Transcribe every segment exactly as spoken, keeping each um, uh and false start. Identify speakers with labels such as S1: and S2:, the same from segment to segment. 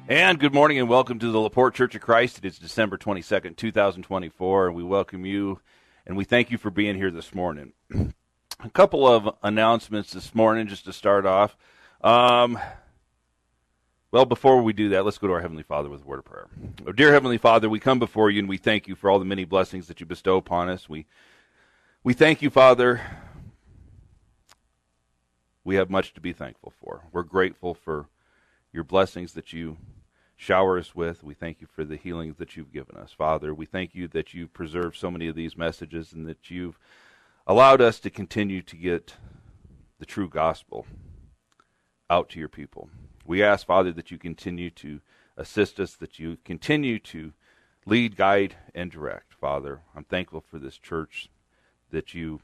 S1: And good morning and welcome to the LaPorte Church of Christ. It is December twenty-second, two thousand twenty-four, and we welcome you and we thank you for being here this morning. A couple of announcements this morning just to start off. Um, well, before we do that, let's go to our Heavenly Father with a word of prayer. Oh, dear Heavenly Father, we come before you and we thank you for all the many blessings that you bestow upon us. We, we thank you, Father. We have much to be thankful for. We're grateful for your blessings that you shower us with. We thank you for the healings that you've given us. Father, we thank you that you've preserved so many of these messages and that you've allowed us to continue to get the true gospel out to your people. We ask, Father, that you continue to assist us, that you continue to lead, guide, and direct. Father, I'm thankful for this church that you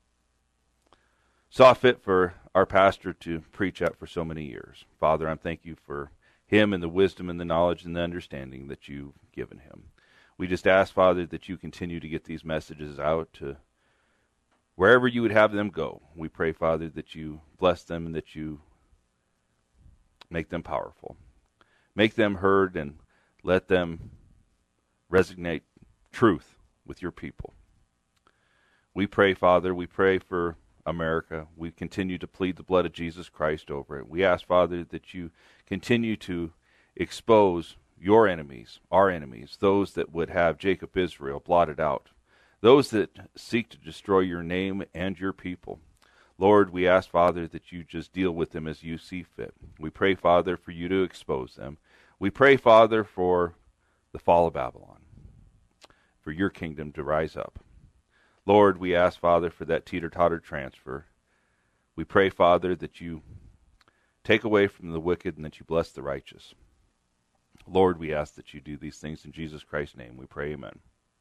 S1: saw fit for our pastor to preach at for so many years. Father, I thank you for him and the wisdom and the knowledge and the understanding that you've given him. We just ask, Father, that you continue to get these messages out to wherever you would have them go. We pray, Father, that you bless them and that you make them powerful. Make them heard and let them resonate truth with your people. We pray, Father, we pray for America. We continue to plead the blood of Jesus Christ over it. We ask, Father, that you continue to expose your enemies, our enemies, those that would have Jacob Israel blotted out, those that seek to destroy your name and your people. Lord, we ask, Father, that you just deal with them as you see fit. We pray, Father, for you to expose them. We pray, Father, for the fall of Babylon, for your kingdom to rise up. Lord, we ask, Father, for that teeter-totter transfer. We pray, Father, that you take away from the wicked and that you bless the righteous. Lord, we ask that you do these things in Jesus Christ's name. We pray, amen.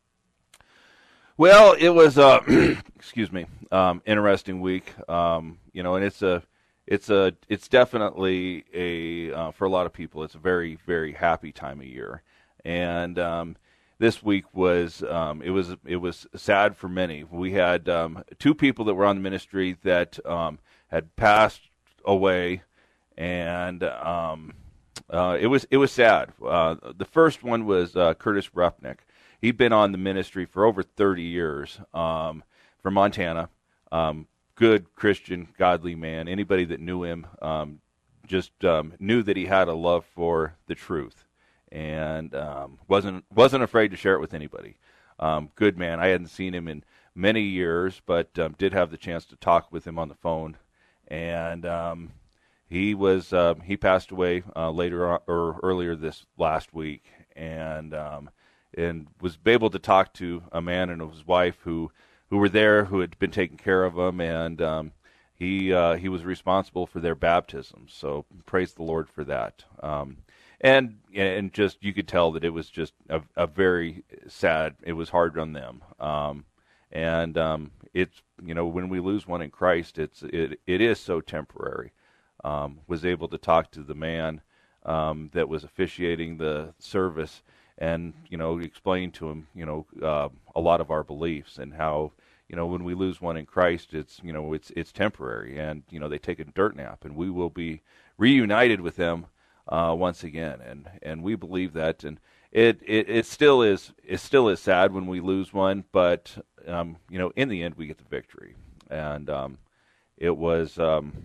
S1: Well, it was a excuse me, um, interesting week. Um, you know, and it's a, it's a, it's definitely a uh, for a lot of people, it's a very, very happy time of year, and um, this week was um, it was it was sad for many. We had um, two people that were on the ministry that um, had passed away, and um, uh, it was it was sad. Uh, the first one was uh, Curtis Rupnick. He'd been on the ministry for over thirty years um, from Montana. Um, good Christian, godly man. Anybody that knew him um, just um, knew that he had a love for the truth. And um, wasn't wasn't afraid to share it with anybody. Um, good man. I hadn't seen him in many years, but um, did have the chance to talk with him on the phone. And um, he was uh, he passed away uh, later on, or earlier this last week, and um, and was able to talk to a man and his wife who who were there, who had been taking care of him, and um, he uh, he was responsible for their baptism. So praise the Lord for that. Um, And and just you could tell that it was just a, a very sad. It was hard on them, um, and um, it's you know when we lose one in Christ, it's it it is so temporary. Um, was able to talk to the man um, that was officiating the service, and you know explain to him you know uh, a lot of our beliefs and how you know when we lose one in Christ, it's you know it's it's temporary, and you know they take a dirt nap, and we will be reunited with them. Uh, once again, and, and we believe that, and it, it, it still is it still is sad when we lose one, but um, you know in the end we get the victory, and um, it was um,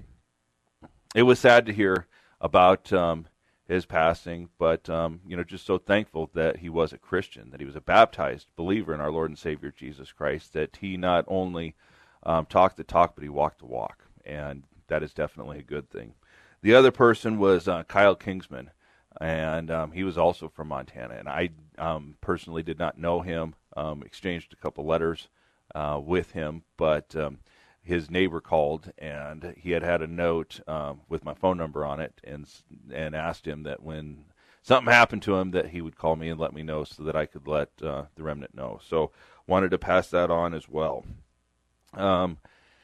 S1: it was sad to hear about um, his passing, but um, you know just so thankful that he was a Christian, that he was a baptized believer in our Lord and Savior Jesus Christ, that he not only um, talked the talk but he walked the walk, and that is definitely a good thing. The other person was uh, Kyle Kingsman, and um, he was also from Montana. And I um, personally did not know him, um, exchanged a couple letters uh, with him, but um, his neighbor called, and he had had a note um, with my phone number on it, and and asked him that when something happened to him that he would call me and let me know so that I could let uh, the remnant know. So wanted to pass that on as well. Um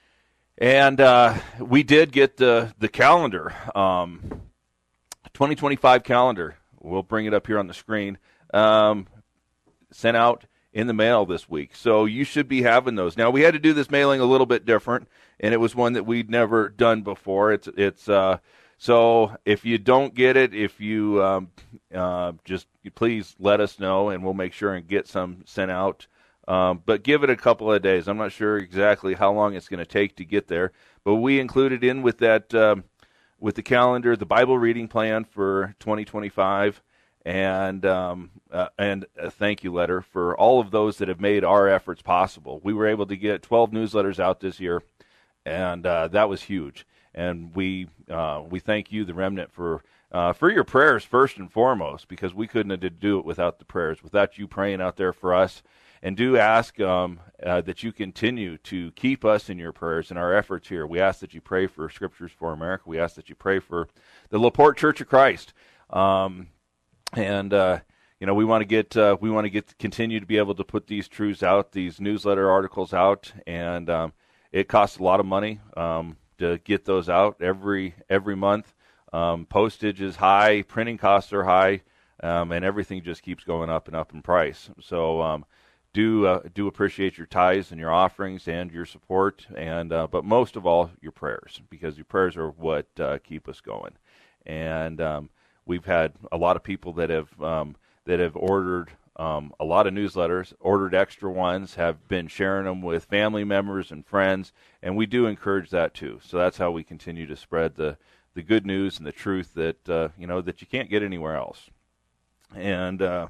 S1: And uh, we did get the the calendar, um, twenty twenty-five calendar. We'll bring it up here on the screen. Um, sent out in the mail this week, so you should be having those. Now we had to do this mailing a little bit different, and it was one that we'd never done before. It's it's uh, So if you don't get it, if you um, uh, just please let us know, and we'll make sure and get some sent out. Um, but give it a couple of days. I'm not sure exactly how long it's going to take to get there, but we included in with that um, with the calendar the Bible reading plan for twenty twenty-five, and um, uh, and a thank you letter for all of those that have made our efforts possible. We were able to get twelve newsletters out this year, and uh, that was huge. And we uh, we thank you, the Remnant, for uh, for your prayers first and foremost, because we couldn't have do it without the prayers, without you praying out there for us. And do ask um, uh, that you continue to keep us in your prayers and our efforts here. We ask that you pray for Scriptures for America. We ask that you pray for the LaPorte Church of Christ. Um, and uh, you know, we want to get uh, we want to get continue to be able to put these truths out, these newsletter articles out, and um, it costs a lot of money um, to get those out every every month. Um, postage is high, printing costs are high, um, and everything just keeps going up and up in price. So. Um, Do uh, do appreciate your tithes and your offerings and your support, and uh, but most of all, your prayers, because your prayers are what uh, keep us going. And um, we've had a lot of people that have um, that have ordered um, a lot of newsletters, ordered extra ones, have been sharing them with family members and friends, and we do encourage that too. So that's how we continue to spread the the good news and the truth that uh, you know that you can't get anywhere else. And uh,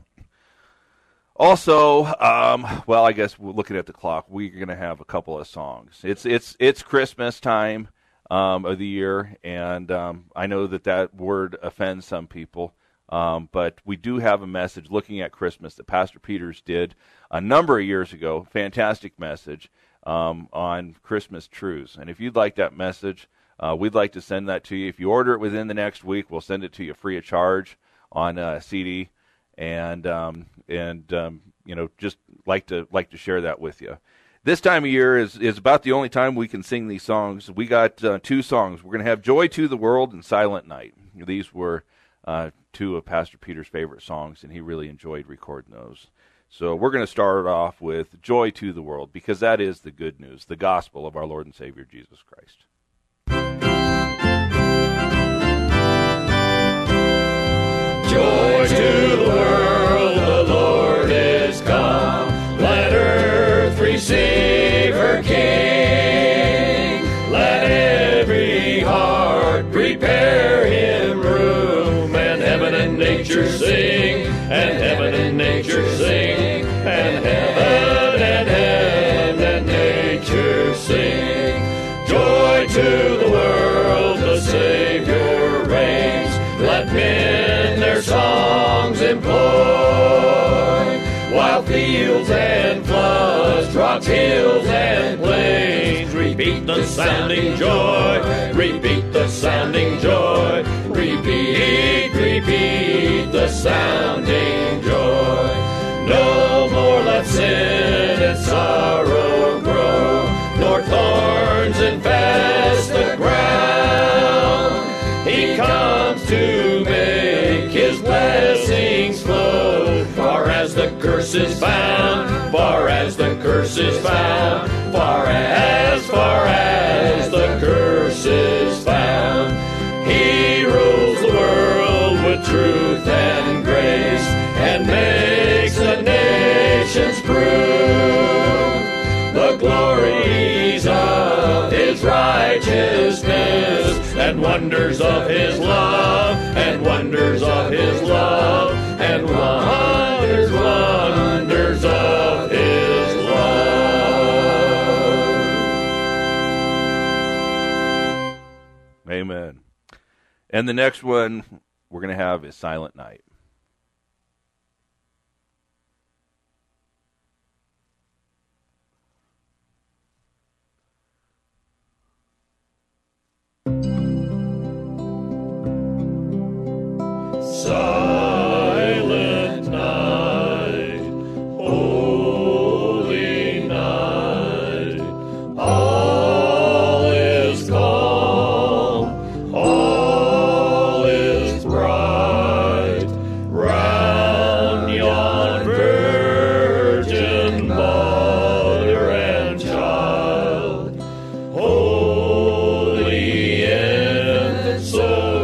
S1: Also, um, well, I guess we're looking at the clock. We're going to have a couple of songs. It's it's it's Christmas time um, of the year, and um, I know that that word offends some people, um, but we do have a message looking at Christmas that Pastor Peters did a number of years ago. Fantastic message um, on Christmas truths. And if you'd like that message, uh, we'd like to send that to you. If you order it within the next week, we'll send it to you free of charge on a C D. And um, and um, you know, just like to like to share that with you. This time of year is, is about the only time we can sing these songs. We got uh, two songs. We're going to have "Joy to the World" and "Silent Night." These were uh, two of Pastor Peter's favorite songs, and he really enjoyed recording those. So we're going to start off with "Joy to the World," because that is the good news, the gospel of our Lord and Savior Jesus Christ.
S2: Joy to the world, the Lord is come. Let earth receive her King. Let every heart prepare him room. And heaven and nature sing, and heaven and nature sing, and heaven and heaven and nature sing. Joy to the world, the Savior reigns. Let men their songs employ, while fields and floods, rocks, hills, and plains repeat the sounding joy, repeat the sounding joy, repeat, repeat the sounding joy. No more let sin and sorrow grow, nor thorns infest the ground. He comes to make his blessings flow, far as the curse is found, far as the curse is found, far as, far as the curse is found. He rules the world with truth and grace, and makes the nations prove the glories of his righteousness, and wonders of his love, and wonders of his love, and wonders, wonders of his love.
S1: Amen. And the next one we're going to have is "Silent Night."
S2: Silent night, holy night, all is calm, all is bright, round yon virgin mother and child, holy infant, so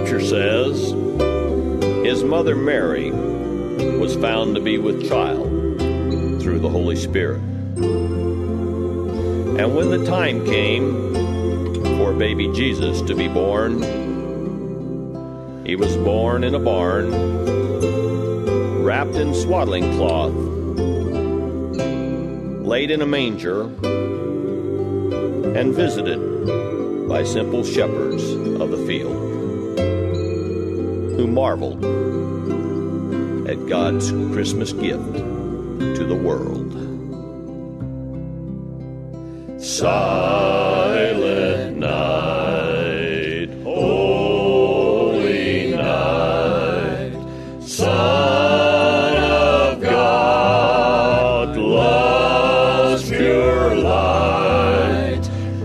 S2: Scripture says, his mother Mary was found to be with child through the Holy Spirit. And when the time came for baby Jesus to be born, he was born in a barn, wrapped in swaddling cloth, laid in a manger, and visited by simple shepherds of the field, who marveled at God's Christmas gift to the world. Silent night, holy night, Son of God, love's pure light,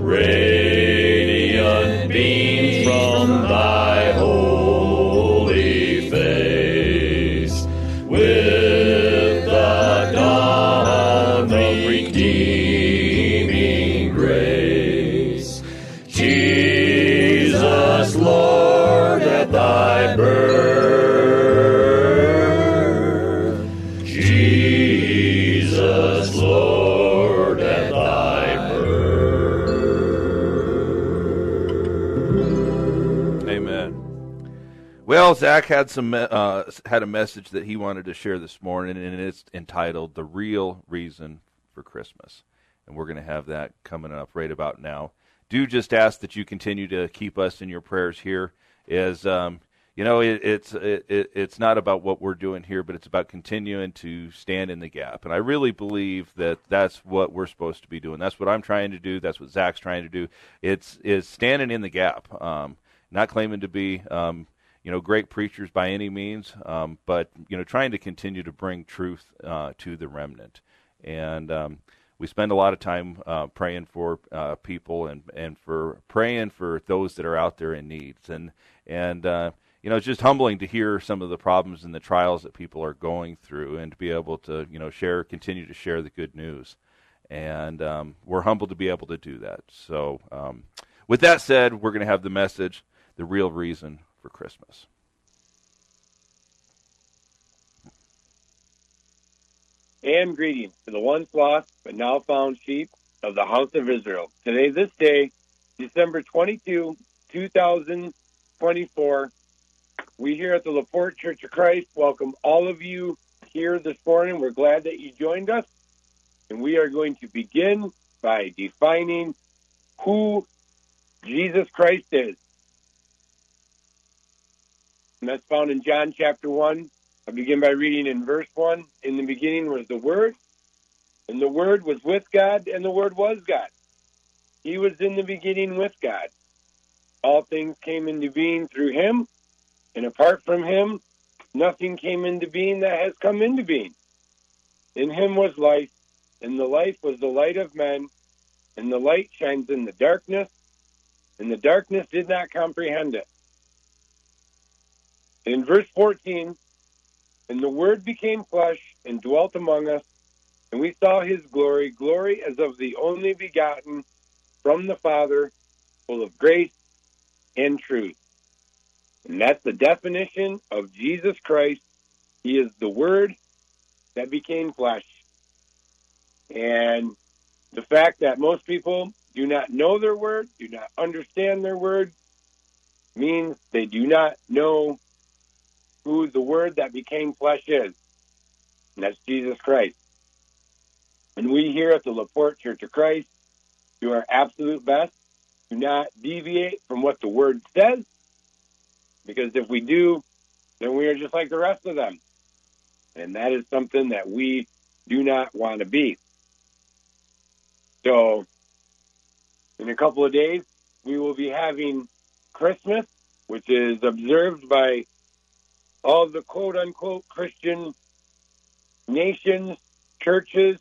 S2: radiant beam from thy holy face, with the dawn of redeeming grace. Jesus, Lord, at thy birth, Jesus, Lord, at thy birth.
S1: Amen. Well, Zach had some uh, had a message that he wanted to share this morning, and it's entitled "The Real Reason for Christmas," and we're going to have that coming up right about now. Do just ask that you continue to keep us in your prayers here. As um, you know, it, it's it, it, it's not about what we're doing here, but it's about continuing to stand in the gap. And I really believe that that's what we're supposed to be doing. That's what I'm trying to do. That's what Zach's trying to do. It's is standing in the gap, um, not claiming to be um, you know great preachers by any means, um, but you know trying to continue to bring truth uh, to the remnant. And um, we spend a lot of time uh, praying for uh, people and, and for praying for those that are out there in needs. And, and uh, you know, it's just humbling to hear some of the problems and the trials that people are going through and to be able to, you know, share, continue to share the good news. And um, we're humbled to be able to do that. So um, with that said, we're going to have the message, The Real Reason for Christmas.
S3: And greetings to the once lost but now found sheep of the house of Israel. Today, this day, December twenty-second, two thousand twenty-four, we here at the LaPorte Church of Christ welcome all of you here this morning. We're glad that you joined us, and we are going to begin by defining who Jesus Christ is. And that's found in John chapter one. I begin by reading in verse one. In the beginning was the Word, and the Word was with God, and the Word was God. He was in the beginning with God. All things came into being through him, and apart from him, nothing came into being that has come into being. In him was life, and the life was the light of men, and the light shines in the darkness, and the darkness did not comprehend it. In verse fourteen, and the Word became flesh and dwelt among us, and we saw his glory, glory as of the only begotten from the Father, full of grace and truth. And that's the definition of Jesus Christ. He is the Word that became flesh. And the fact that most people do not know their Word, do not understand their Word, means they do not know who the Word that became flesh is. And that's Jesus Christ. And we here at the LaPorte Church of Christ do our absolute best to not deviate from what the Word says, because if we do, then we are just like the rest of them. And that is something that we do not want to be. So, in a couple of days, we will be having Christmas, which is observed by all the quote-unquote Christian nations, churches,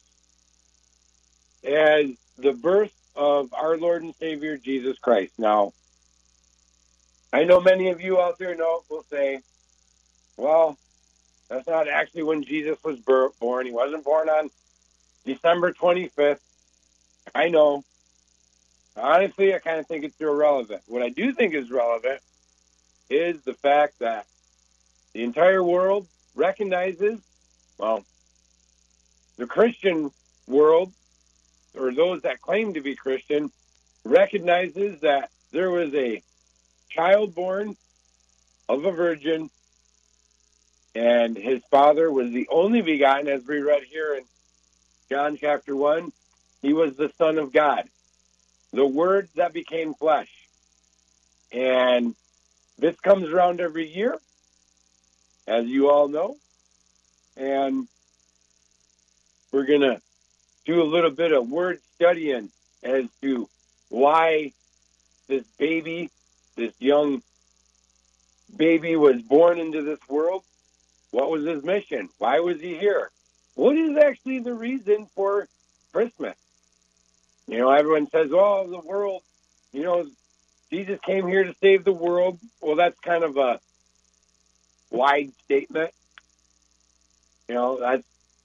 S3: as the birth of our Lord and Savior, Jesus Christ. Now, I know many of you out there know will say, well, that's not actually when Jesus was born. He wasn't born on December twenty-fifth. I know. Honestly, I kind of think it's irrelevant. What I do think is relevant is the fact that the entire world recognizes, well, the Christian world, or those that claim to be Christian, recognizes that there was a child born of a virgin, and his father was the only begotten, as we read here in John chapter one. He was the Son of God, the Word that became flesh. And this comes around every year, as you all know. And we're going to do a little bit of word studying as to why this baby, this young baby was born into this world. What was his mission? Why was he here? What is actually the reason for Christmas? You know, everyone says, oh, the world, you know, Jesus came here to save the world. Well, that's kind of a wide statement. You know, that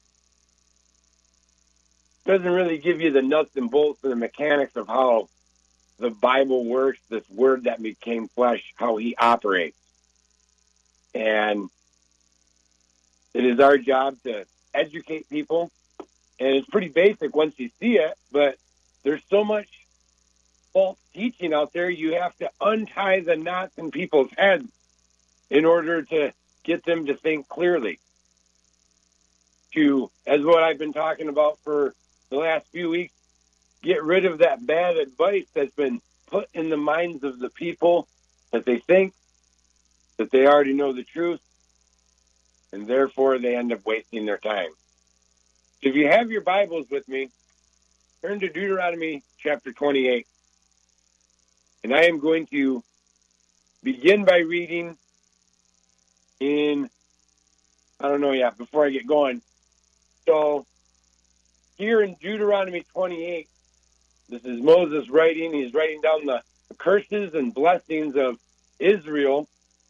S3: doesn't really give you the nuts and bolts and the mechanics of how the Bible works, this Word that became flesh, how he operates. And it is our job to educate people. And it's pretty basic once you see it, but there's so much false teaching out there, you have to untie the knots in people's heads in order to get them to think clearly. To, as what I've been talking about for the last few weeks, get rid of that bad advice that's been put in the minds of the people, that they think that they already know the truth, and therefore they end up wasting their time. So if you have your Bibles with me, turn to Deuteronomy chapter twenty-eight. And I am going to begin by reading in, I don't know yet, before I get going. So here in Deuteronomy twenty-eight, this is Moses writing. He's writing down the curses and blessings of Israel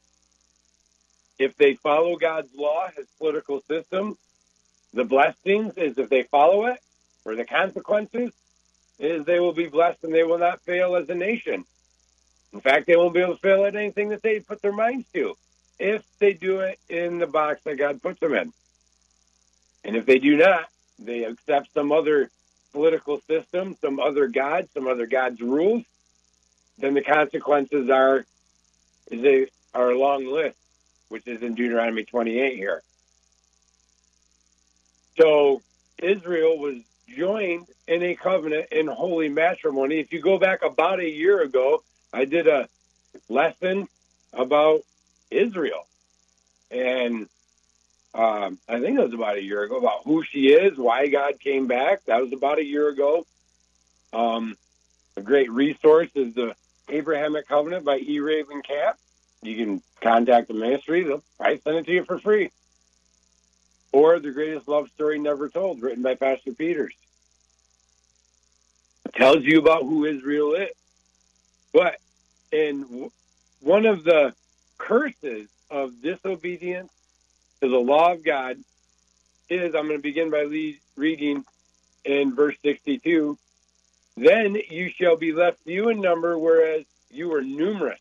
S3: if they follow God's law, his political system. The blessings is if they follow it, or the consequences is they will be blessed and they will not fail as a nation. In fact, they won't be able to fail at anything that they put their minds to if they do it in the box that God puts them in. And if they do not, they accept some other political system, some other God, some other God's rules, then the consequences are is they are a long list, which is in Deuteronomy twenty-eight here. So Israel was joined in a covenant in holy matrimony. If you go back about a year ago, I did a lesson about Israel. And um, I think it was about a year ago, about who she is, why God came back. That was about a year ago. Um, a great resource is the Abrahamic Covenant by E. Raven Cap. You can contact the ministry. They'll probably send it to you for free. Or The Greatest Love Story Never Told, written by Pastor Peters. It tells you about who Israel is. But in one of the curses of disobedience to the law of God is, I'm going to begin by le- reading in verse sixty-two, then you shall be left few in number, whereas you were numerous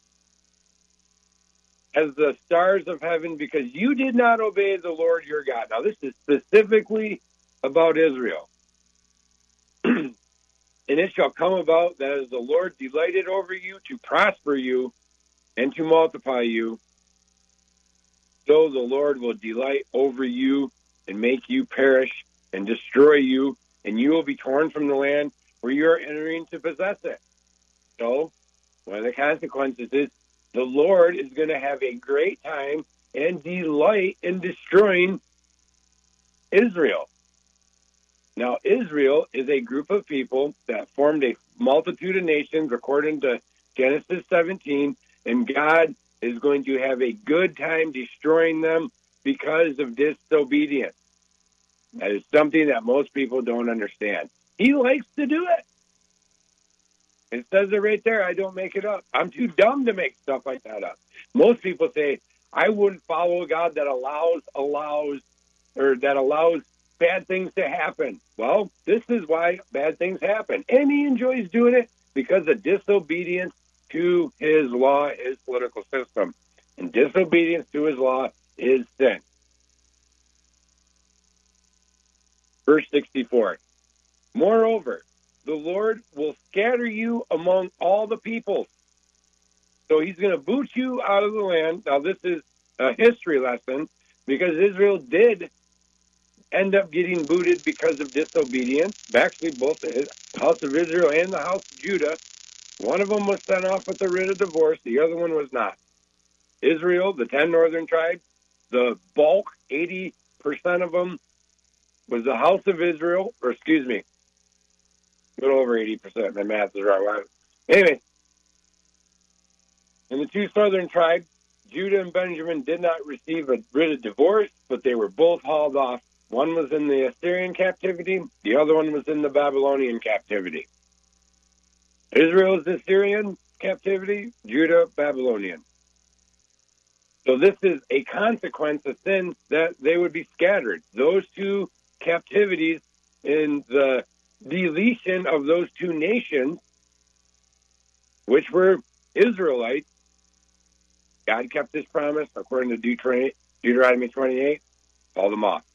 S3: as the stars of heaven, because you did not obey the Lord your God. Now, this is specifically about Israel. And it shall come about that as the Lord delighted over you to prosper you and to multiply you, so the Lord will delight over you and make you perish and destroy you, and you will be torn from the land where you are entering to possess it. So, one of the consequences is the Lord is going to have a great time and delight in destroying Israel. Now, Israel is a group of people that formed a multitude of nations, according to Genesis seventeen, and God is going to have a good time destroying them because of disobedience. That is something that most people don't understand. He likes to do it. It says it right there. I don't make it up. I'm too dumb to make stuff like that up. Most people say, I wouldn't follow a God that allows, allows, or that allows bad things to happen. Well, this is why bad things happen. And he enjoys doing it because of disobedience to his law, his political system. and disobedience to his law is sin. Verse sixty-four. Moreover, the Lord will scatter you among all the peoples. So he's going to boot you out of the land. Now, this is a history lesson because Israel did end up getting booted because of disobedience. Actually, both the house of Israel and the house of Judah. One of them was sent off with a writ of divorce. The other one was not. Israel, the ten northern tribes, the bulk, eighty percent of them, was the house of Israel, or excuse me, a little over eighty percent. My math is wrong. Anyway, and the two southern tribes, Judah and Benjamin, did not receive a writ of divorce, but they were both hauled off. One was in the Assyrian captivity. The other one was in the Babylonian captivity. Israel's Assyrian captivity, Judah, Babylonian. So this is a consequence of sin that they would be scattered. Those two captivities in the deletion of those two nations, which were Israelites, God kept his promise according to Deuteronomy twenty-eight, hauled them off.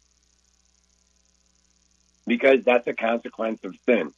S3: Because that's a consequence of sin.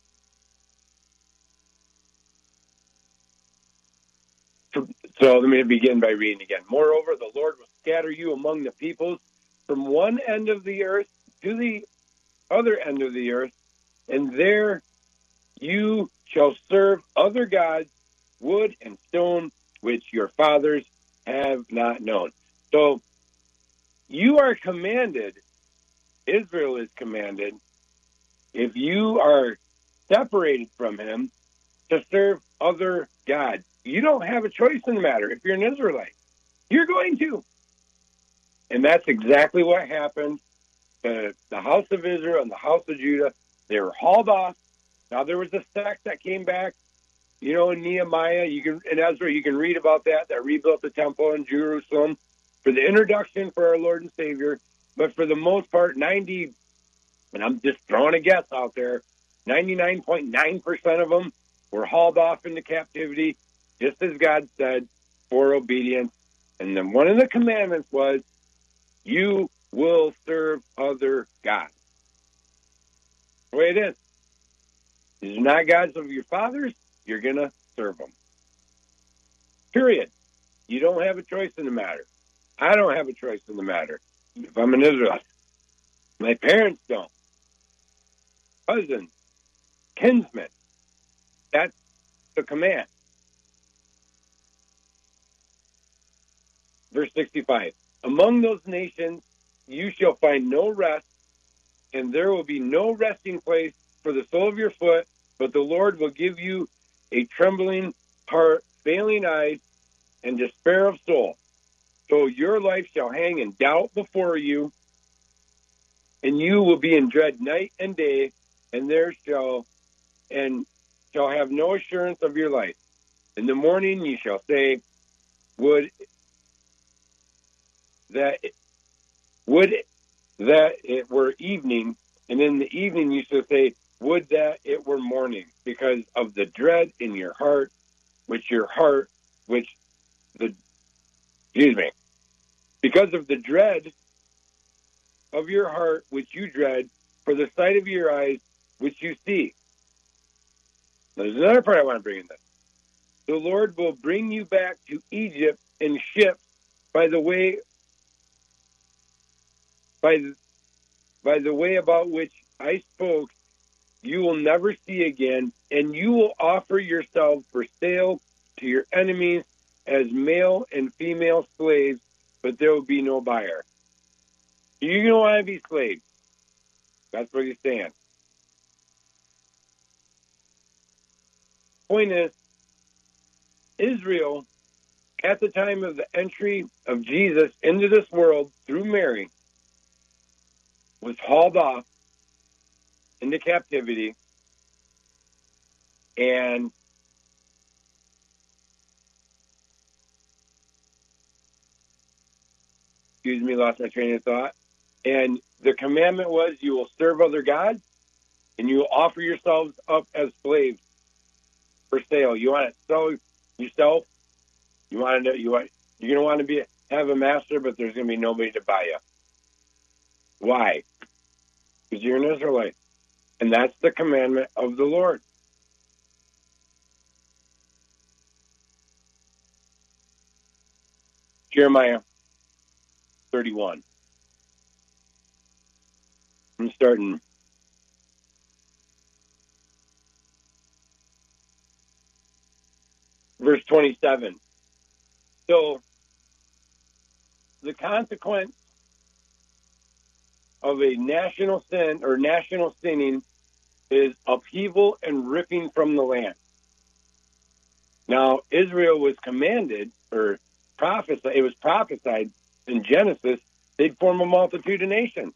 S3: So let me begin by reading again. Moreover, the Lord will scatter you among the peoples from one end of the earth to the other end of the earth, and there you shall serve other gods, wood and stone, which your fathers have not known. So you are commanded, Israel is commanded, if you are separated from him, to serve other gods. You don't have a choice in the matter if you're an Israelite. You're going to. And that's exactly what happened to the house of Israel and the house of Judah. They were hauled off. Now, there was a sect that came back, you know, in Nehemiah, you can, in Ezra, you can read about that, that rebuilt the temple in Jerusalem for the introduction for our Lord and Savior. But for the most part, ninety, and I'm just throwing a guess out there, ninety-nine point nine percent of them were hauled off into captivity, just as God said, for obedience. And then one of the commandments was, you will serve other gods. The way it is. These are not gods of your fathers. You're going to serve them. Period. You don't have a choice in the matter. I don't have a choice in the matter. If I'm an Israelite. My parents don't. Cousins. Kinsmen. That's the command. Verse sixty-five. Among those nations you shall find no rest, and there will be no resting place for the sole of your foot, but the Lord will give you a trembling heart, failing eyes, and despair of soul. So your life shall hang in doubt before you, and you will be in dread night and day, and there shall and shall have no assurance of your life. In the morning you shall say, Would that would that it were evening, and in the evening you shall say, Would that it were morning, because of the dread in your heart, which your heart, which the, excuse me, because of the dread of your heart, which you dread, for the sight of your eyes, which you see. Now, there's another part I want to bring in this. The Lord will bring you back to Egypt in ships by the way, by the, by the way about which I spoke, you will never see again, and you will offer yourselves for sale to your enemies as male and female slaves, but there will be no buyer. You're going to want to be slaves. That's where you stand. Point is, Israel, at the time of the entry of Jesus into this world through Mary, was hauled off into captivity, and excuse me, lost my train of thought. And the commandment was, you will serve other gods, and you will offer yourselves up as slaves for sale. You want to sell yourself? You want to know? You want You're going to want to be have a master, but there's going to be nobody to buy you. Why? Because you're an Israelite. And that's the commandment of the Lord. Jeremiah thirty-one. I'm starting. Verse twenty-seven. So, the consequence of a national sin or national sinning is upheaval and ripping from the land. Now, Israel was commanded, or prophesied, it was prophesied in Genesis, they'd form a multitude of nations.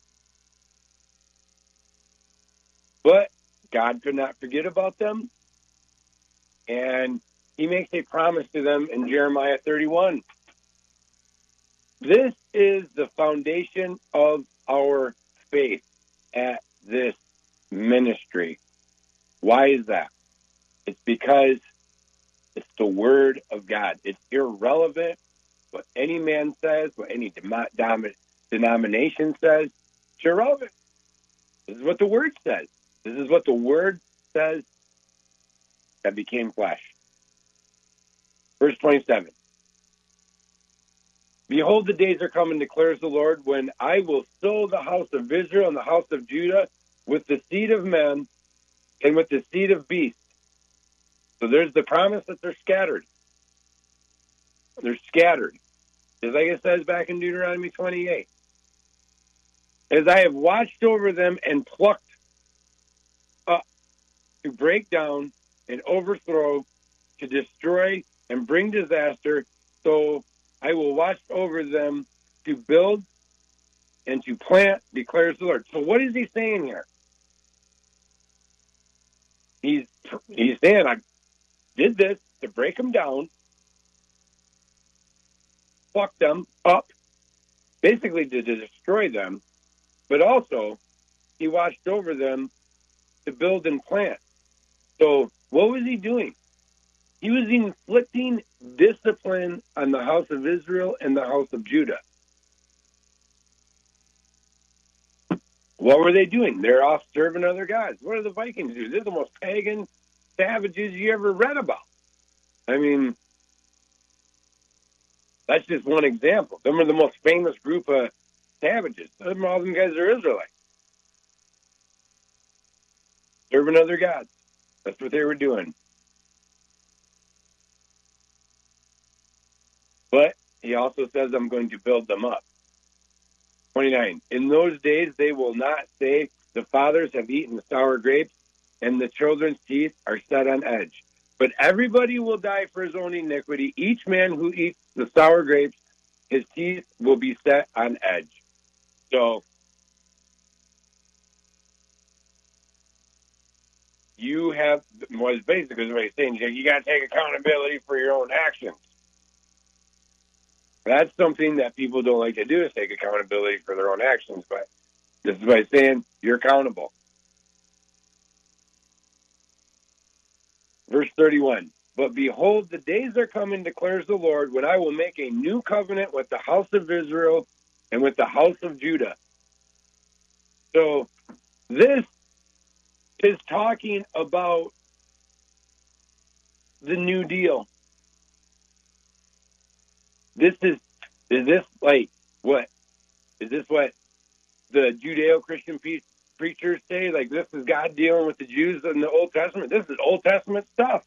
S3: But God could not forget about them, and he makes a promise to them in Jeremiah thirty-one. This is the foundation of our faith at this ministry. Why is that? It's because it's the Word of God. It's irrelevant what any man says, what any dem- denomination says. It's irrelevant. This is what the Word says. This is what the Word says that became flesh. Verse twenty-seven. Behold, the days are coming, declares the Lord, when I will sow the house of Israel and the house of Judah with the seed of men and with the seed of beasts. So there's the promise that they're scattered. They're scattered. Just like it says back in Deuteronomy twenty-eight. As I have watched over them and plucked up to break down and overthrow, to destroy and bring disaster, so I will watch over them to build and to plant, declares the Lord. So what is he saying here? He's he's saying, I did this to break them down, pluck them up, basically to, to destroy them, but also he watched over them to build and plant. So what was he doing? He was inflicting discipline on the house of Israel and the house of Judah. What were they doing? They're off serving other gods. What do the Vikings do? They're the most pagan savages you ever read about. I mean, that's just one example. Them are the most famous group of savages. Them, all them guys are Israelites. Serving other gods. That's what they were doing. But he also says, I'm going to build them up. twenty-nine. In those days they will not say, the fathers have eaten the sour grapes, and the children's teeth are set on edge. But everybody will die for his own iniquity. Each man who eats the sour grapes, his teeth will be set on edge. So, you have, was basically what he's saying, you got to take accountability for your own actions. That's something that people don't like to do, is take accountability for their own actions. But this is by saying you're accountable. Verse thirty-one. But behold, the days are coming, declares the Lord, when I will make a new covenant with the house of Israel and with the house of Judah. So this is talking about the New Deal. This is, is this like what? Is this what the Judeo-Christian pe- preachers say? Like, this is God dealing with the Jews in the Old Testament? This is Old Testament stuff.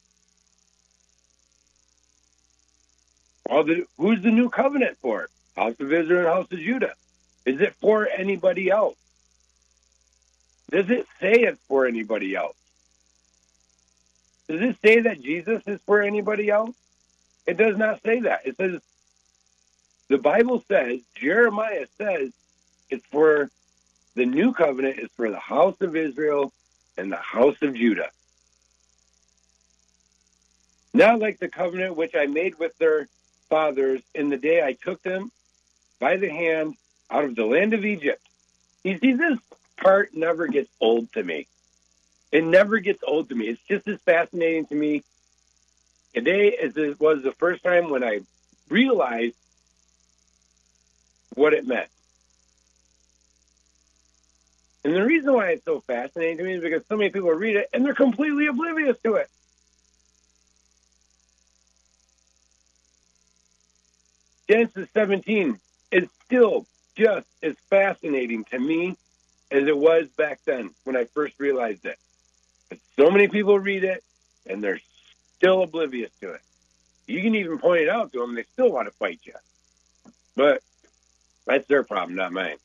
S3: Well, the, who's the new covenant for? House of Israel and House of Judah. Is it for anybody else? Does it say it's for anybody else? Does it say that Jesus is for anybody else? It does not say that. It says, the Bible says, Jeremiah says, it's for the new covenant is for the house of Israel and the house of Judah. Not like the covenant which I made with their fathers in the day I took them by the hand out of the land of Egypt. You see, this part never gets old to me. It never gets old to me. It's just as fascinating to me today as it was the first time when I realized what it meant. And the reason why it's so fascinating to me is because so many people read it and they're completely oblivious to it. Genesis seventeen is still just as fascinating to me as it was back then when I first realized it. But so many people read it and they're still oblivious to it. You can even point it out to them, they still want to fight you. But that's their problem, not mine.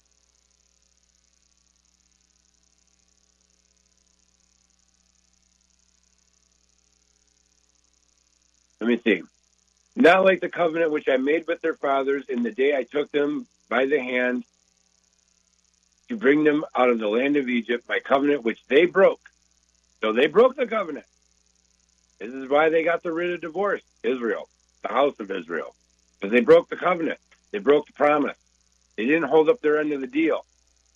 S3: Let me see. Not like the covenant which I made with their fathers in the day I took them by the hand to bring them out of the land of Egypt, my covenant which they broke. So they broke the covenant. This is why they got the writ of divorce, Israel, the house of Israel. Because they broke the covenant. They broke the promise. They didn't hold up their end of the deal.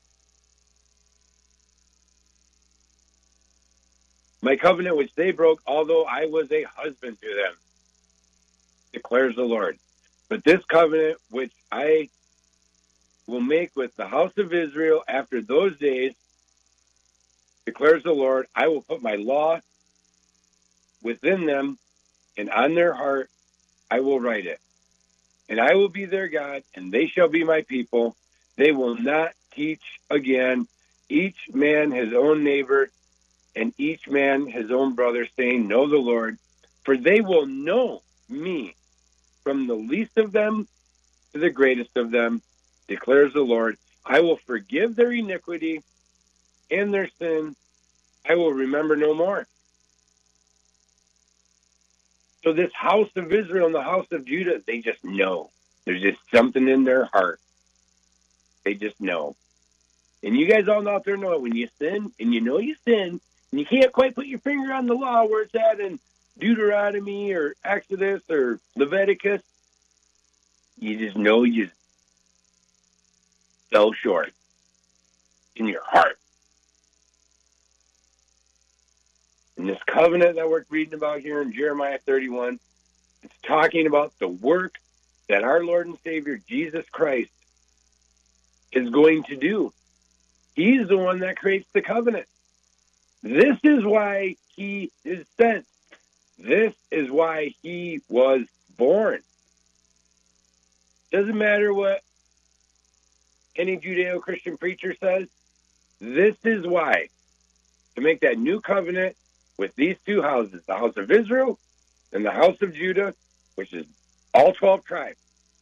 S3: My covenant which they broke, although I was a husband to them, declares the Lord. But this covenant which I will make with the house of Israel after those days, declares the Lord, I will put my law within them, and on their heart I will write it. And I will be their God, and they shall be my people. They will not teach again, each man his own neighbor, and each man his own brother, saying, know the Lord. For they will know me, from the least of them to the greatest of them, declares the Lord. I will forgive their iniquity and their sin. I will remember no more. So this house of Israel and the house of Judah, they just know. There's just something in their heart. They just know. And you guys all out there know it. When you sin, and you know you sin, and you can't quite put your finger on the law where it's at in Deuteronomy or Exodus or Leviticus, you just know you fell short in your heart. And this covenant that we're reading about here in Jeremiah thirty-one, it's talking about the work that our Lord and Savior Jesus Christ is going to do. He's the one that creates the covenant. This is why he is sent. This is why he was born. Doesn't matter what any Judeo-Christian preacher says. This is why. To make that new covenant with these two houses, the house of Israel and the house of Judah, which is all twelve tribes.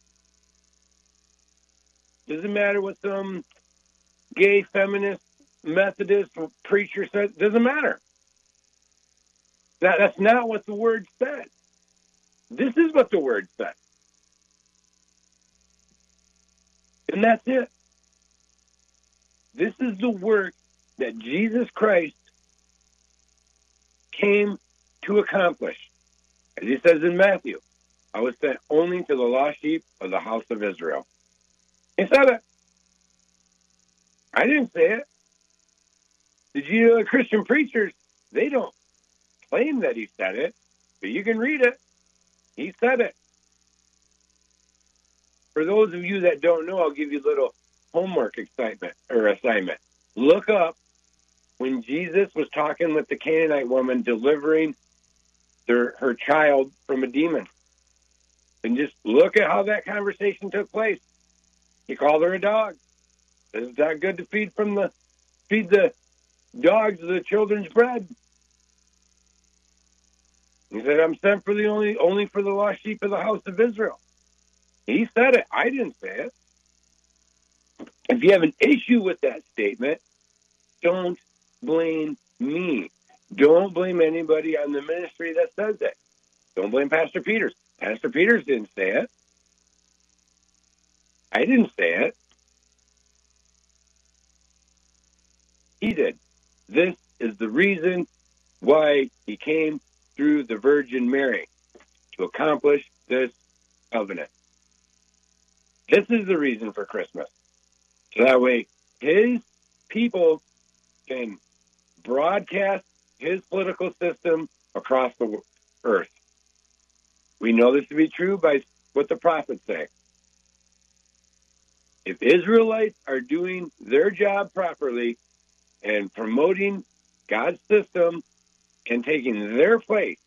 S3: Doesn't matter what some gay, feminist, Methodist preacher says. Doesn't matter. That, that's not what the word says. This is what the word says. And that's it. This is the work that Jesus Christ came to accomplish. As he says in Matthew, I was sent only to the lost sheep of the house of Israel. He said it. I didn't say it. The Judeo-Christian preachers, they don't claim that he said it, but you can read it. He said it. For those of you that don't know, I'll give you a little homework excitement or assignment. Look up when Jesus was talking with the Canaanite woman delivering their, her child from a demon. And just look at how that conversation took place. He called her a dog. It's not good to feed from the feed the dogs the children's bread. He said, I'm sent for the only only for the lost sheep of the house of Israel. He said it. I didn't say it. If you have an issue with that statement, don't blame me. Don't blame anybody on the ministry that says it. Don't blame Pastor Peters. Pastor Peters didn't say it. I didn't say it. He did. This is the reason why he came through the Virgin Mary, to accomplish this covenant. This is the reason for Christmas. So that way his people can broadcast his political system across the earth. We know this to be true by what the prophets say. If Israelites are doing their job properly and promoting God's system and taking their place,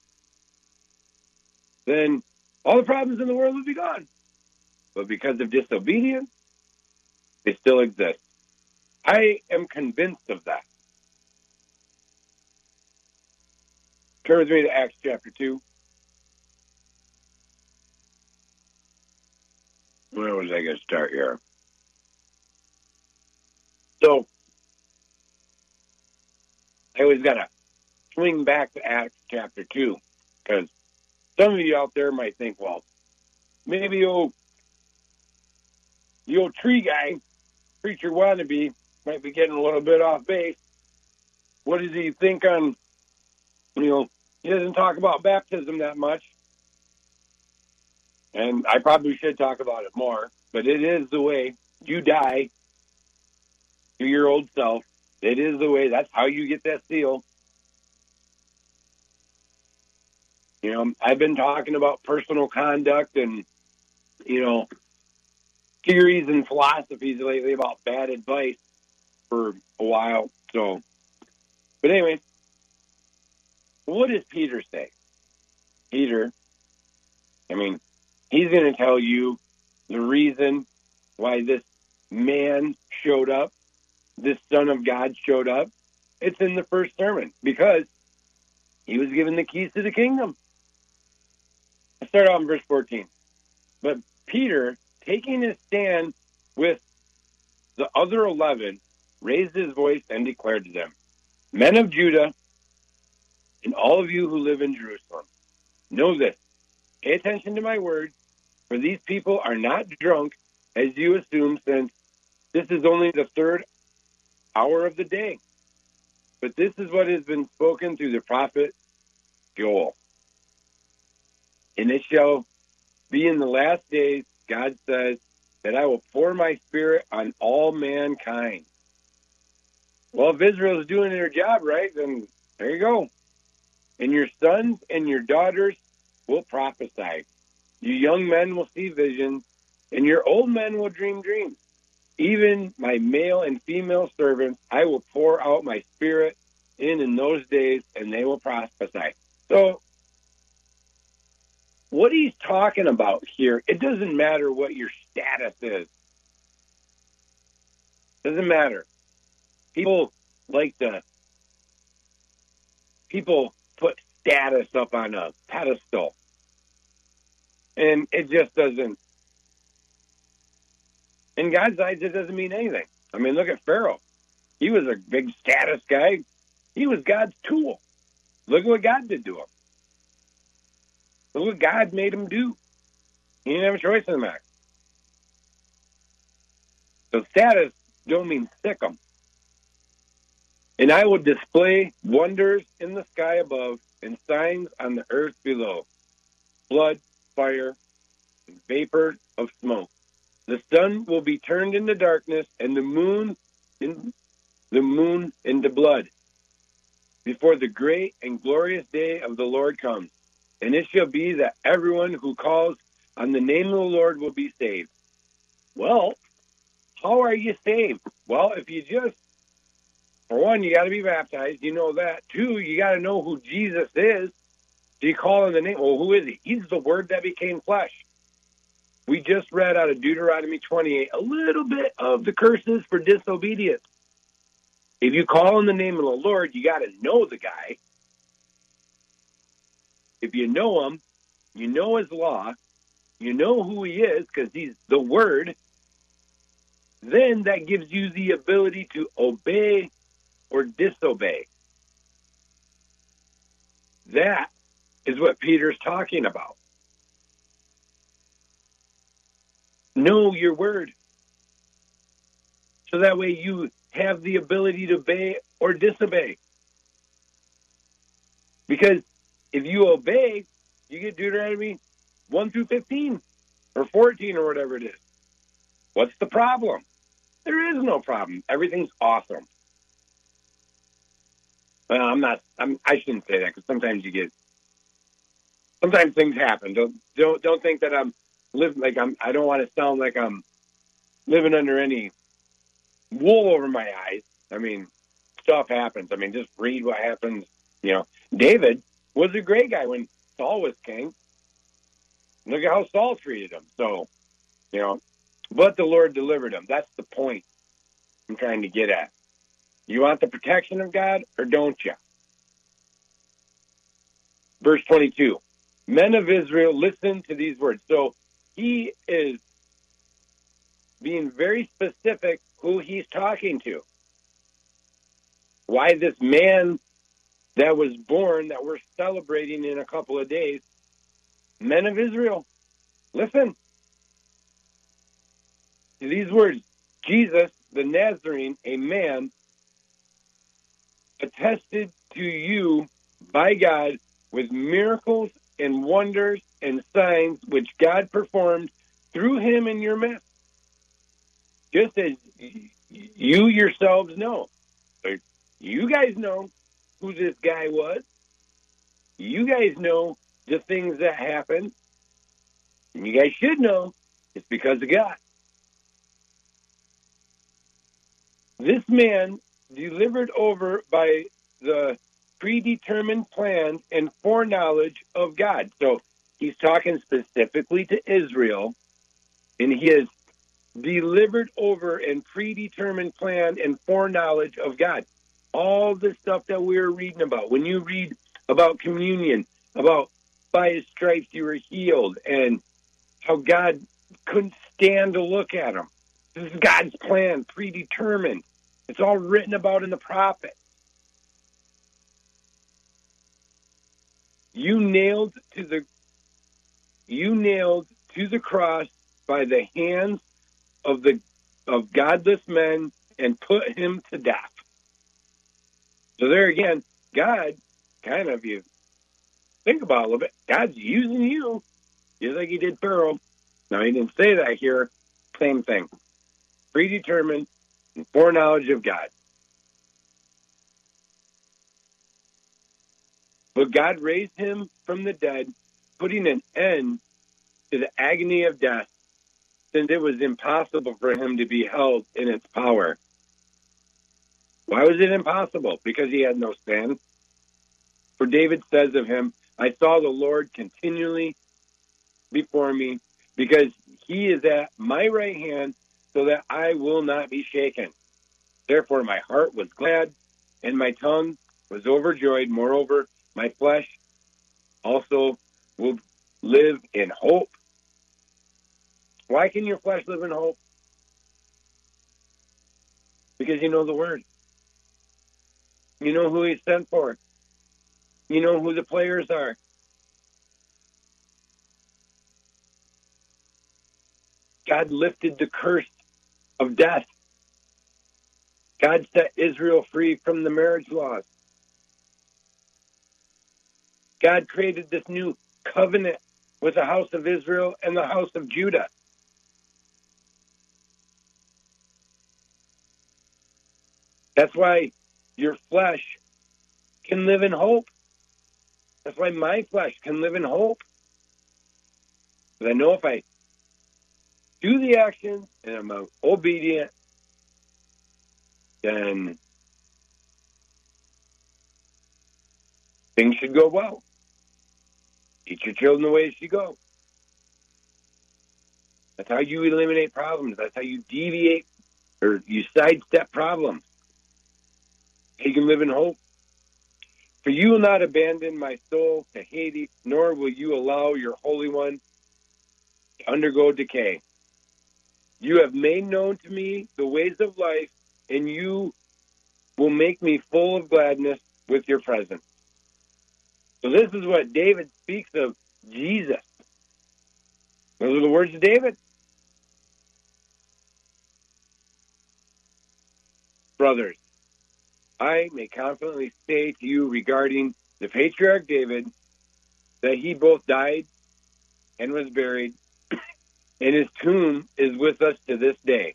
S3: then all the problems in the world would be gone. But because of disobedience, they still exist. I am convinced of that. Turn with me to Acts chapter two. Where was I going to start here? So, I always got to swing back to Acts chapter two, because some of you out there might think, well, maybe old, the old tree guy, preacher wannabe, might be getting a little bit off base. What does he think on, you know, he doesn't talk about baptism that much. And I probably should talk about it more, but it is the way you die to your old self. It is the way. That's how you get that seal. You know, I've been talking about personal conduct and, you know, theories and philosophies lately about bad advice for a while. So, but anyway, what does Peter say? Peter, I mean, he's going to tell you the reason why this man showed up, this Son of God showed up. It's in the first sermon, because he was given the keys to the kingdom. I start off in verse fourteen. But Peter, taking his stand with the other eleven, raised his voice and declared to them, Men of Judah, and all of you who live in Jerusalem, know this. Pay attention to my words, for these people are not drunk, as you assume, since this is only the third hour of the day. But this is what has been spoken through the prophet Joel. And it shall be in the last days, God says, that I will pour my spirit on all mankind. Well, if Israel is doing their job right, then there you go. And your sons and your daughters will prophesy. You young men will see visions, and your old men will dream dreams. Even my male and female servants, I will pour out my spirit in in those days, and they will prophesy. So, what he's talking about here, it doesn't matter what your status is. Doesn't matter. People like to, people put status up on a pedestal. And it just doesn't, in God's eyes, it doesn't mean anything. I mean, look at Pharaoh. He was a big status guy. He was God's tool. Look at what God did to him. Look what God made him do. He didn't have a choice in the matter. So status don't mean sick 'em. And I will display wonders in the sky above and signs on the earth below. Blood, fire, and vapor of smoke. The sun will be turned into darkness, and the moon in the moon into blood, before the great and glorious day of the Lord comes. And it shall be that everyone who calls on the name of the Lord will be saved. Well, how are you saved? Well, if you just, for one, you got to be baptized. You know that. Two, you got to know who Jesus is. Do you call on the name? Well, who is he? He's the Word that became flesh. We just read out of Deuteronomy twenty-eight a little bit of the curses for disobedience. If you call on the name of the Lord, you got to know the guy. If you know him, you know his law, you know who he is because he's the Word, then that gives you the ability to obey or disobey. That is what Peter's talking about. Know your word. So that way you have the ability to obey or disobey. Because if you obey, you get Deuteronomy one through fifteen or fourteen or whatever it is. What's the problem? There is no problem. Everything's awesome. Well, I'm not, I'm, I shouldn't say that because sometimes you get, sometimes things happen. Don't, don't, don't think that I'm living like I'm, I don't want to sound like I'm living under any wool over my eyes. I mean, stuff happens. I mean, just read what happens. You know, David was a great guy when Saul was king. Look at how Saul treated him. So, you know, but the Lord delivered him. That's the point I'm trying to get at. You want the protection of God or don't you? Verse twenty-two, men of Israel, listen to these words. So he is being very specific who he's talking to. Why this man that was born, that we're celebrating in a couple of days, men of Israel, listen to these words. Jesus, the Nazarene, a man, attested to you by God with miracles and wonders and signs which God performed through him in your midst. Just as you yourselves know. So you guys know who this guy was. You guys know the things that happened. And you guys should know it's because of God. This man, delivered over by the predetermined plan and foreknowledge of God. So he's talking specifically to Israel, and he is delivered over in predetermined plan and foreknowledge of God. All the stuff that we're reading about. When you read about communion, about by his stripes you were healed, and how God couldn't stand to look at him. This is God's plan, predetermined. It's all written about in the prophets. You nailed to the you nailed to the cross by the hands of the of godless men and put him to death. So there again, God kind of, you think about it a little bit, God's using you just like he did Pharaoh. Now he didn't say that here. Same thing. Predetermined and foreknowledge of God. But God raised him from the dead, putting an end to the agony of death, since it was impossible for him to be held in its power. Why was it impossible? Because he had no sin. For David says of him, I saw the Lord continually before me, because he is at my right hand, so that I will not be shaken. Therefore my heart was glad, and my tongue was overjoyed. Moreover, my flesh also will live in hope. Why can your flesh live in hope? Because you know the word. You know who he's sent for. You know who the players are. God lifted the curse of death. God set Israel free from the marriage laws. God created this new covenant with the house of Israel and the house of Judah. That's why your flesh can live in hope. That's why my flesh can live in hope. Because I know if I do the action and I'm obedient, then things should go well. Teach your children the way they should go. That's how you eliminate problems. That's how you deviate or you sidestep problems. You can live in hope. For you will not abandon my soul to Hades, nor will you allow your Holy One to undergo decay. You have made known to me the ways of life, and you will make me full of gladness with your presence. So this is what David speaks of Jesus. Those are the words of David. Brothers, I may confidently say to you regarding the patriarch David that he both died and was buried, and his tomb is with us to this day.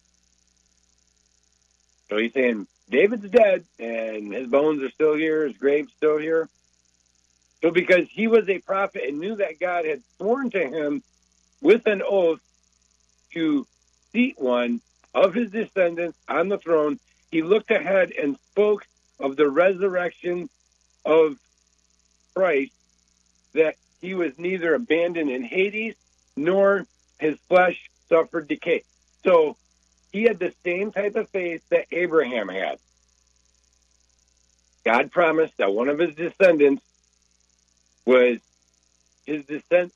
S3: So he's saying David's dead and his bones are still here, his grave's still here. So because he was a prophet and knew that God had sworn to him with an oath to seat one of his descendants on the throne, he looked ahead and spoke of the resurrection of Christ, that he was neither abandoned in Hades, nor his flesh suffered decay. So he had the same type of faith that Abraham had. God promised that one of his descendants was his descent.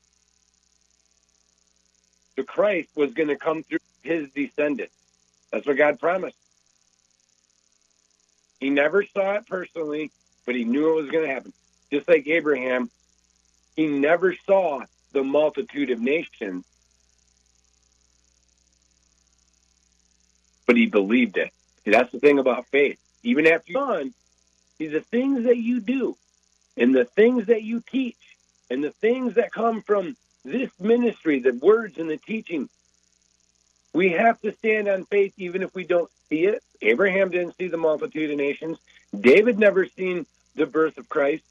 S3: The Christ was going to come through his descendants. That's what God promised. He never saw it personally, but he knew it was going to happen. Just like Abraham, he never saw the multitude of nations, but he believed it. See, that's the thing about faith. Even after you're gone, see, the things that you do and the things that you teach and the things that come from this ministry, the words and the teaching, we have to stand on faith even if we don't see it. Abraham didn't see the multitude of nations. David never seen the birth of Christ.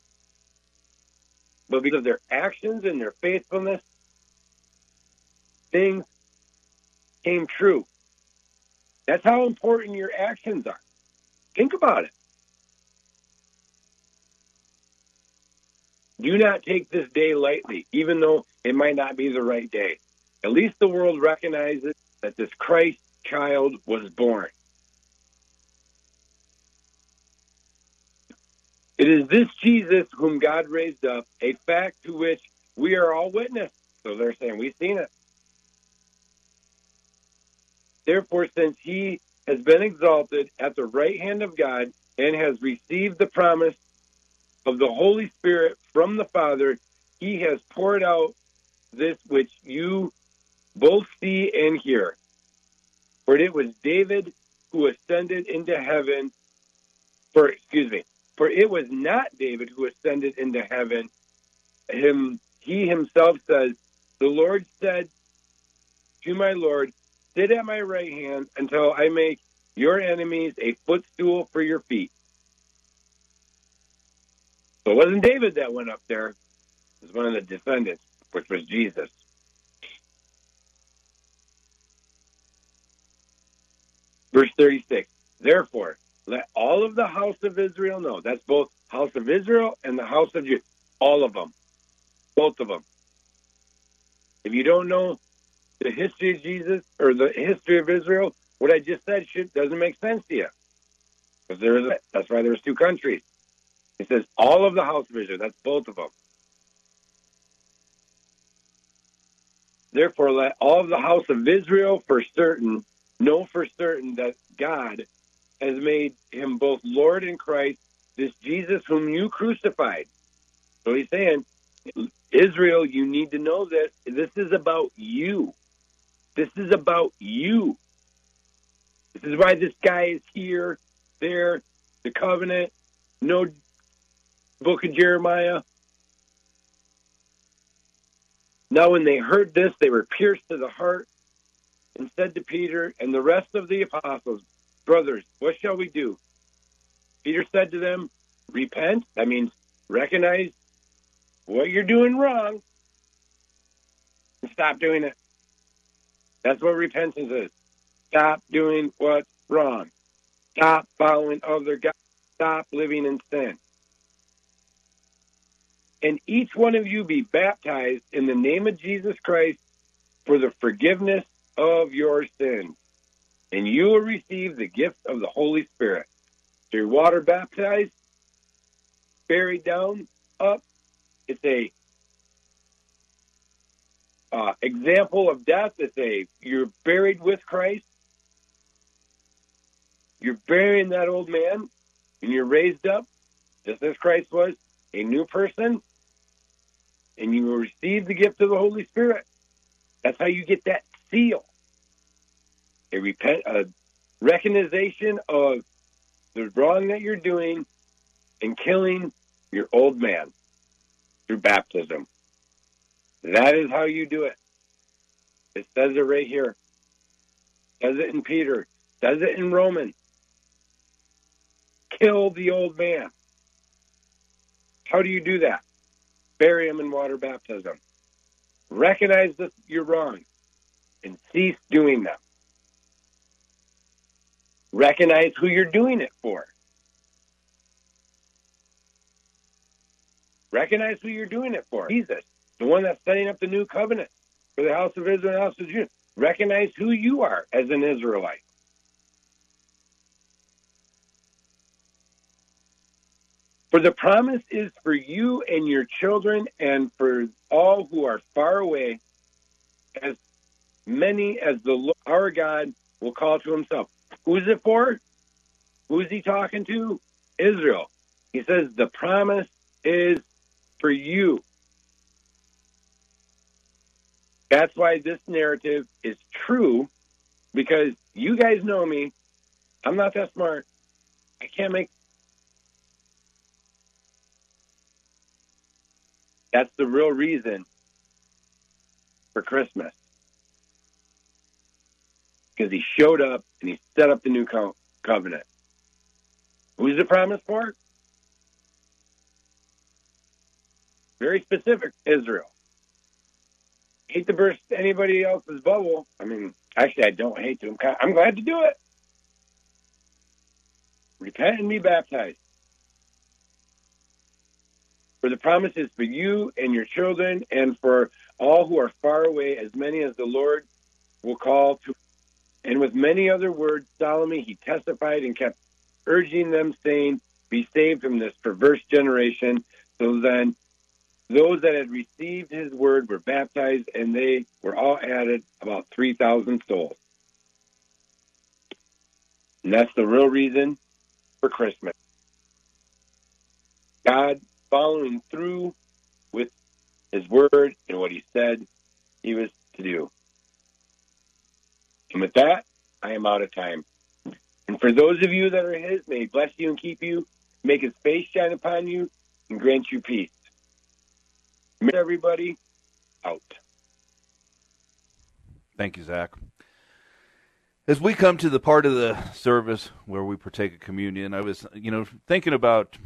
S3: But because of their actions and their faithfulness, things came true. That's how important your actions are. Think about it. Do not take this day lightly, even though it might not be the right day. At least the world recognizes that this Christ child was born. It is this Jesus whom God raised up, a fact to which we are all witness. So they're saying, we've seen it. Therefore, since he has been exalted at the right hand of God and has received the promise of the Holy Spirit from the Father, he has poured out this which you both see and hear. For it was David who ascended into heaven, for, excuse me, for it was not David who ascended into heaven. Him, he himself says, the Lord said to my Lord, sit at my right hand until I make your enemies a footstool for your feet. So it wasn't David that went up there. It was one of the descendants, which was Jesus. Verse thirty-six, therefore, let all of the house of Israel know. That's both house of Israel and the house of Judah. All of them. Both of them. If you don't know the history of Jesus or the history of Israel, what I just said should, doesn't make sense to you. Because there is a, that's why there's two countries. It says all of the house of Israel. That's both of them. Therefore, let all of the house of Israel for certain know for certain that God has made him both Lord and Christ, this Jesus whom you crucified. So he's saying, Israel, you need to know this. This is about you. This is about you. This is why this guy is here, there, the covenant, no book of Jeremiah. Now when they heard this, they were pierced to the heart and said to Peter and the rest of the apostles, brothers, what shall we do? Peter said to them, repent. That means recognize what you're doing wrong and stop doing it. That's what repentance is. Stop doing what's wrong. Stop following other gods. Stop living in sin. And each one of you be baptized in the name of Jesus Christ for the forgiveness of your sins, and you will receive the gift of the Holy Spirit. So you're water baptized, buried down, up. It's a uh, example of death. It's a you're buried with Christ. You're burying that old man, and you're raised up, just as Christ was, a new person, and you will receive the gift of the Holy Spirit. That's how you get that seal. A repent, a recognition of the wrong that you're doing and killing your old man through baptism. That is how you do it. It says it right here. It says it in Peter. It says it in Romans. Kill the old man. How do you do that? Bury him in water baptism. Recognize that you're wrong and cease doing them. Recognize who you're doing it for. Recognize who you're doing it for. Jesus, the one that's setting up the new covenant for the house of Israel and the house of Judah. Recognize who you are as an Israelite. For the promise is for you and your children and for all who are far away, as many as the Lord our God will call to himself. Who's it for? Who's he talking to? Israel. He says the promise is for you. That's why this narrative is true, because you guys know me. I'm not that smart. I can't make. That's the real reason for Christmas. Because he showed up and he set up the new co- covenant. Who's the promise for? Very specific, Israel. Hate to burst anybody else's bubble. I mean, actually, I don't hate to. I'm, kind of, I'm glad to do it. Repent and be baptized. For the promise is for you and your children and for all who are far away, as many as the Lord will call to. And with many other words, solemnly he testified and kept urging them, saying, be saved from this perverse generation. So then those that had received his word were baptized, and they were all added, about three thousand souls. And that's the real reason for Christmas. God following through with his word and what he said he was to do. And with that, I am out of time. And for those of you that are his, may he bless you and keep you, make his face shine upon you, and grant you peace. Everybody, out.
S1: Thank you, Zach. As we come to the part of the service where we partake of communion, I was, you know, thinking about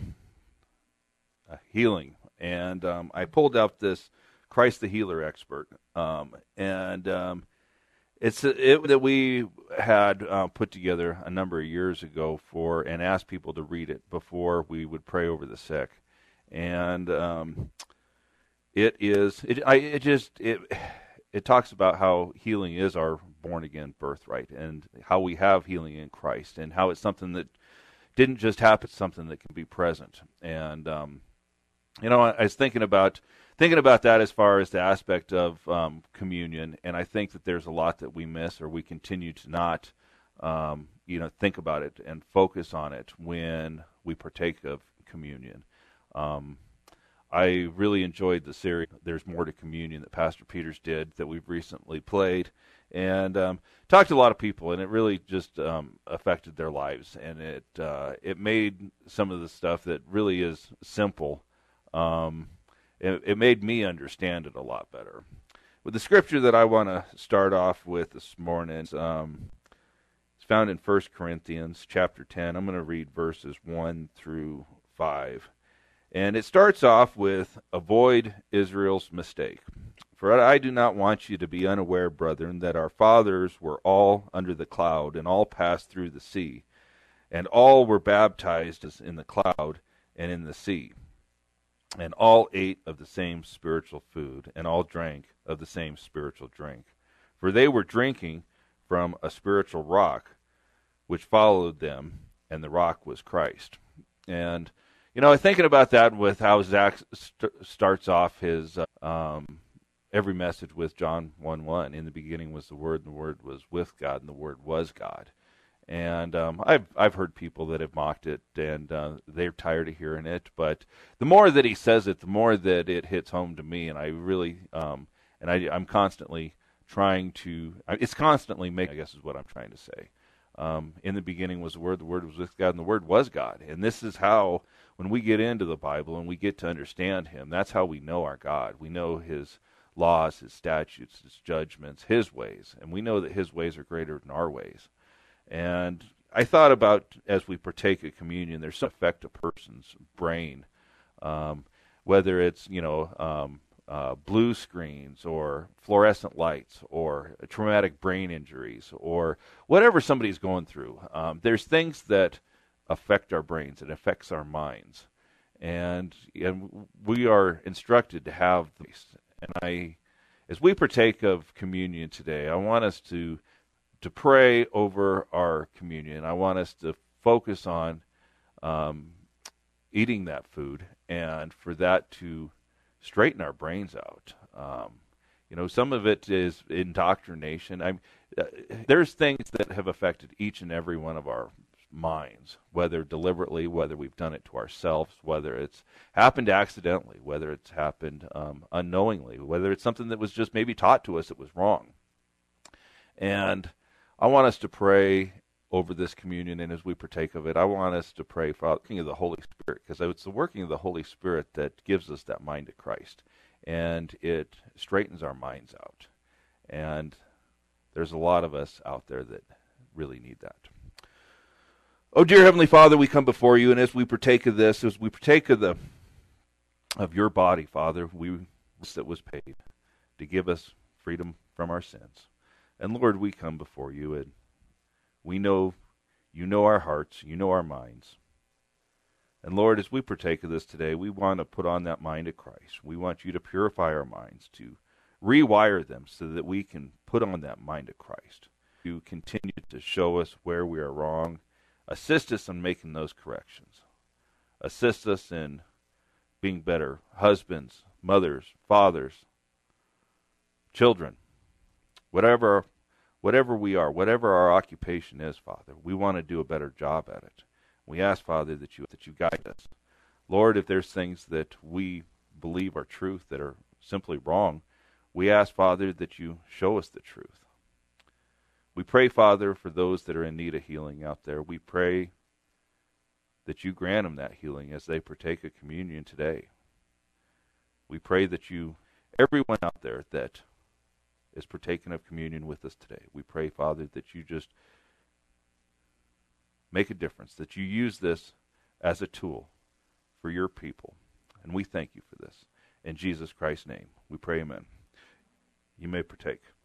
S1: uh, healing, and um, I pulled out this Christ the Healer Expert, um, and um, it's it that we had uh, put together a number of years ago for, and asked people to read it before we would pray over the sick, and um, it is it I it just it it talks about how healing is our born again birthright, and how we have healing in Christ, and how it's something that didn't just happen, it's something that can be present. And um, you know, I, I was thinking about thinking about that as far as the aspect of um, communion, and I think that there's a lot that we miss, or we continue to not, um, you know, think about it and focus on it when we partake of communion. Um, I really enjoyed the series, There's More to Communion, that Pastor Peters did, that we've recently played, and um, talked to a lot of people, and it really just um, affected their lives, and it uh, it made some of the stuff that really is simple, um, it, it made me understand it a lot better. With the scripture that I want to start off with this morning, um, it's found in First Corinthians chapter ten. I'm going to read verses one through five. And it starts off with, avoid Israel's mistake. For I do not want you to be unaware, brethren, that our fathers were all under the cloud, and all passed through the sea, and all were baptized in the cloud and in the sea, and all ate of the same spiritual food, and all drank of the same spiritual drink. For they were drinking from a spiritual rock, which followed them, and the rock was Christ. And you know, thinking about that with how Zach st- starts off his uh, um, every message with John one one. In the beginning was the Word, and the Word was with God, and the Word was God. And um, I've I've heard people that have mocked it, and uh, they're tired of hearing it. But the more that he says it, the more that it hits home to me. And I really, um, and I, I'm constantly trying to, it's constantly making, I guess is what I'm trying to say. Um, in the beginning was the Word, the Word was with God, and the Word was God. And this is how, when we get into the Bible and we get to understand Him, that's how we know our God. We know His laws, His statutes, His judgments, His ways. And we know that His ways are greater than our ways. And I thought about, as we partake of communion, there's some effect a person's brain, um, whether it's, you know, um, uh, blue screens or fluorescent lights or traumatic brain injuries or whatever somebody's going through. Um, there's things that affect our brains. It affects our minds. And, and we are instructed to have these. And I, as we partake of communion today, I want us to to pray over our communion. I want us to focus on um, eating that food and for that to straighten our brains out. Um, you know, some of it is indoctrination. I'm, uh, there's things that have affected each and every one of our minds, whether deliberately, whether we've done it to ourselves, whether it's happened accidentally, whether it's happened um, unknowingly, whether it's something that was just maybe taught to us that was wrong. And I want us to pray over this communion, and as we partake of it, I want us to pray for the working of the Holy Spirit, because it's the working of the Holy Spirit that gives us that mind of Christ, and it straightens our minds out. And there's a lot of us out there that really need that. Oh, dear Heavenly Father, we come before you, and as we partake of this, as we partake of the of your body, Father, we that was paid to give us freedom from our sins. And Lord, we come before you, and we know you know our hearts, you know our minds. And Lord, as we partake of this today, we want to put on that mind of Christ. We want you to purify our minds, to rewire them so that we can put on that mind of Christ. You continue to show us where we are wrong. Assist us in making those corrections. Assist us in being better husbands, mothers, fathers, children, whatever whatever we are, whatever our occupation is, Father, we want to do a better job at it. We ask, Father, that you that you guide us. Lord, if there's things that we believe are truth that are simply wrong, we ask, Father, that you show us the truth. We pray, Father, for those that are in need of healing out there. We pray that you grant them that healing as they partake of communion today. We pray that you, everyone out there that is partaking of communion with us today, we pray, Father, that you just make a difference, that you use this as a tool for your people. And we thank you for this. In Jesus Christ's name, we pray, amen. You may partake.